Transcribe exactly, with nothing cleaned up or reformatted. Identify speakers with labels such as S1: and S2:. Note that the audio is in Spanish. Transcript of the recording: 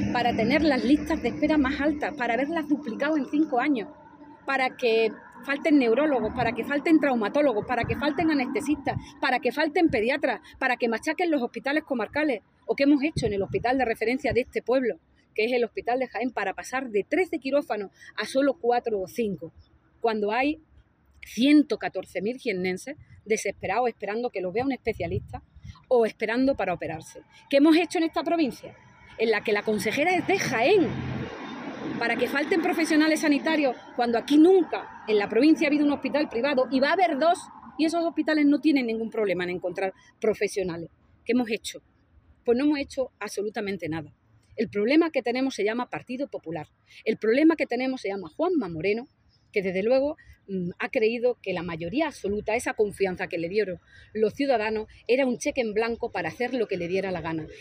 S1: para tener las listas de espera más altas, para haberlas duplicado en cinco años, para que falten neurólogos, para que falten traumatólogos, para que falten anestesistas, para que falten pediatras, para que machaquen los hospitales comarcales, o que hemos hecho en el hospital de referencia de este pueblo, que es el Hospital de Jaén, para pasar de trece quirófanos a solo cuatro o cinco, cuando hay ciento catorce mil jiennenses desesperados esperando que los vea un especialista o esperando para operarse. ¿Qué hemos hecho en esta provincia? En la que la consejera es de Jaén, para que falten profesionales sanitarios, cuando aquí nunca en la provincia ha habido un hospital privado y va a haber dos, y esos hospitales no tienen ningún problema en encontrar profesionales. ¿Qué hemos hecho? Pues no hemos hecho absolutamente nada. El problema que tenemos se llama Partido Popular. El problema que tenemos se llama Juanma Moreno, que desde luego mmm, ha creído que la mayoría absoluta, esa confianza que le dieron los ciudadanos, era un cheque en blanco para hacer lo que le diera la gana.